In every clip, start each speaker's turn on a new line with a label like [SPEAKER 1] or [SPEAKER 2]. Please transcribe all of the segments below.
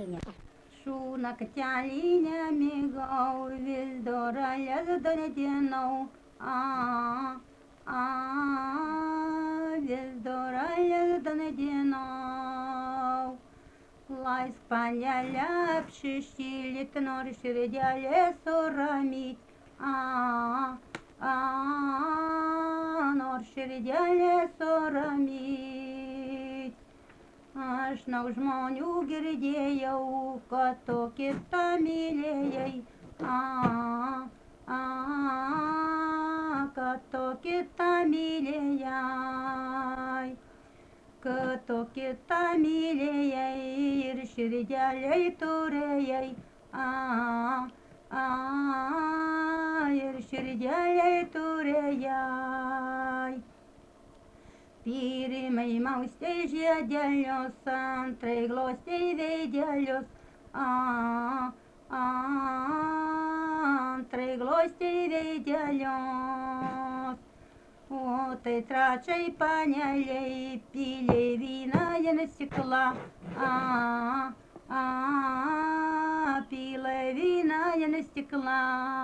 [SPEAKER 1] Šūnakteliai nemigau, vis doralės donedinau, vis doralės donedinau. Laisk panelę apšišylit, nors širdelė suramyt, nors širdelė suramyt. Aš nuo žmonių girdėjau, kad tu kitą mylėjai, kad tu kitą mylėjai, kad tu kitą mylėjai ir širdelei turėjai, ir širdelei turėjai. Pirmai maustei žiedelius, antrai glostei veidelius, antrai glostei veidelius. O tai trečiai paneliai pylei vyną į stiklą, pylai vyną į stiklą.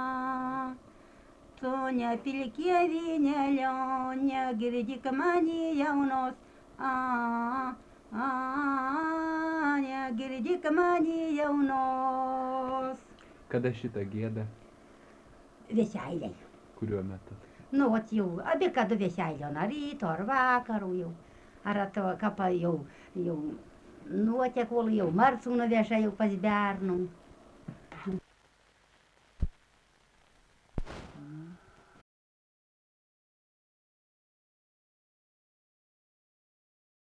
[SPEAKER 1] Tu nepilkė vynelio, negirdik mani jaunos, negirdik mani jaunos.
[SPEAKER 2] Kada šitą gėda?
[SPEAKER 1] Vėsiailiai.
[SPEAKER 2] Kuriuo metu?
[SPEAKER 1] Nu, vat jau, abi kada vėsiailio, ar ryto, ar vakarų jau. Ar to kapą jau nuotekol, jau marcų nuveža jau pas bernų.